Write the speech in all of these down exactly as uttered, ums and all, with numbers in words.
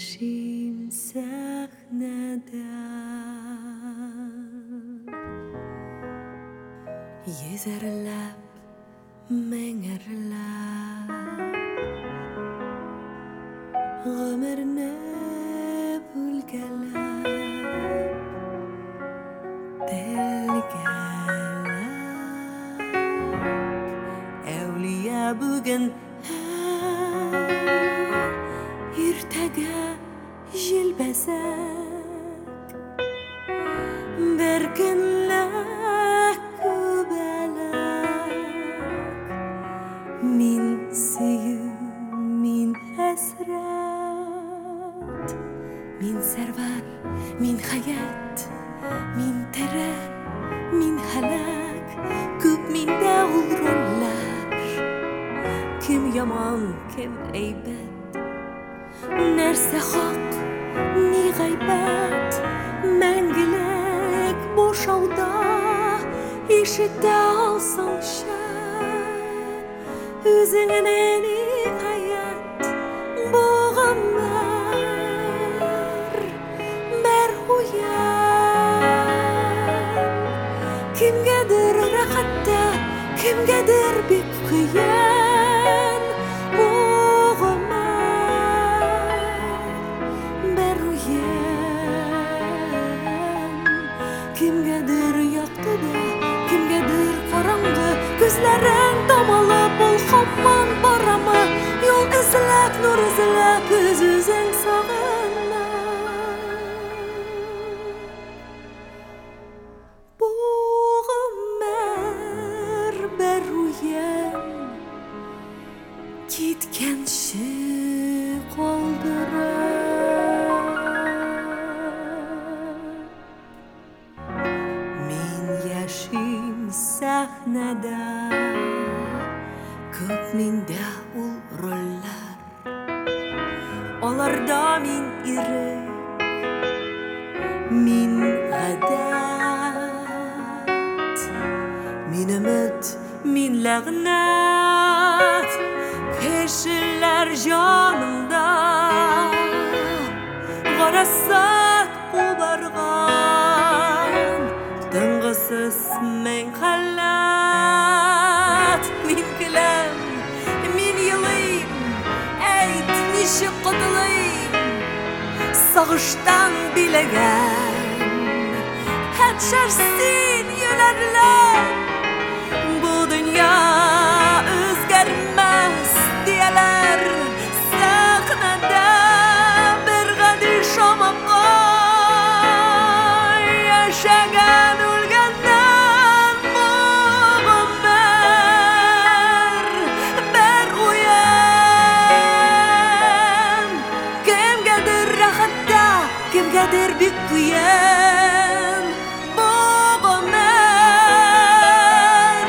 Яшим сахнада Йезерләп, меңерләп Гомерне бүлгәләп Телгәләп Әүлия бүген Иртәгә җилбәсәк Бер көнлек күбәләк Мин сөю, мин хәсрәт Мин сәрвәр, мин хәят Мин тере, мин һәлак Күп миндә ул рольләр Кем яман, кем әйбәт Нәрсә хак, ни гайбәт Мәңгелек бушауда Ишетә алсаңчы Үзеңне ниһаять Бу гомер мәрхүят Кемгәдер рәхәттә, кемгәдер бик кыен Бу Кемгәдер якты да, кемгәдер караңгы Күзләрең тамалып ул һаман барамы Юл эзләп, нур эзләп, үз-үзең сагына Бу гомер бәрүян Киткәнче калдыра Сәхнәдә Күп миндә ул рольләр Аларда мин ирек Мин гадәт Мин өмет, мин ләгънәт Кешеләр җанымда Гарасат кубарган Тынгысыз мең хәләт Мин көләм, мин елыйм Әйт, ничек котылыйм Сагыштан биләгән Хәтшәр син йөләрләп Бу дөнья үзгәрмәс дияләр Сәхнәдә бер гади шамапка Яшәгән Кемгәдер бик кыен Бу гомер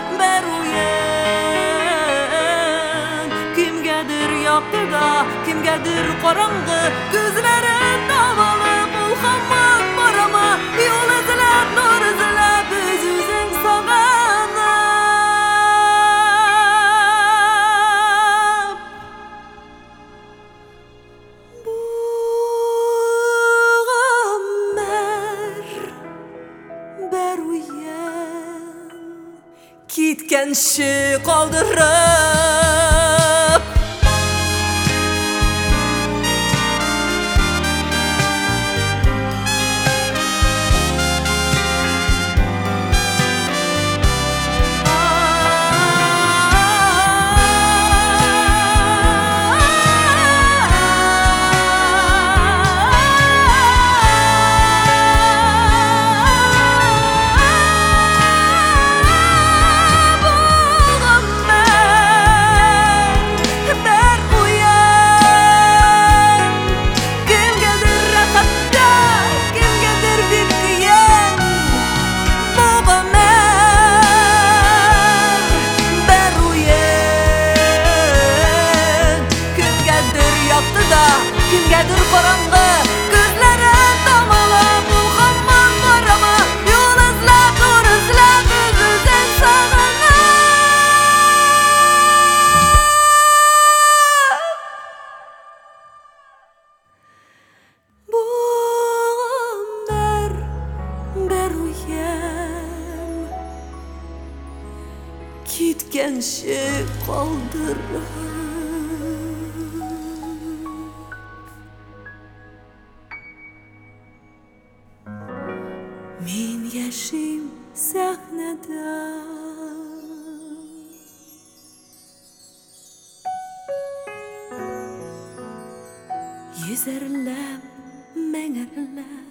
бәрүян Кемгәдер якты да, кемгәдер караңгы Күзләрен табалып ул һаман барамы Юл эзләп, нур эзләп, үз-үзең сагына Киткәнче калдырып ketgancha qoldirib men yashim sahnada yuzarlab mang'irlab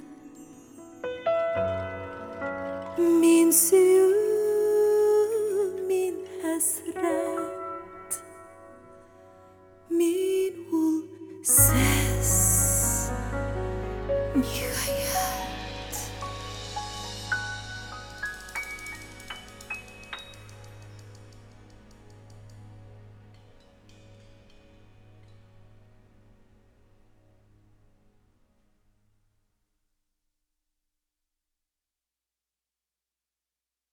men suyuv men hasrat men ul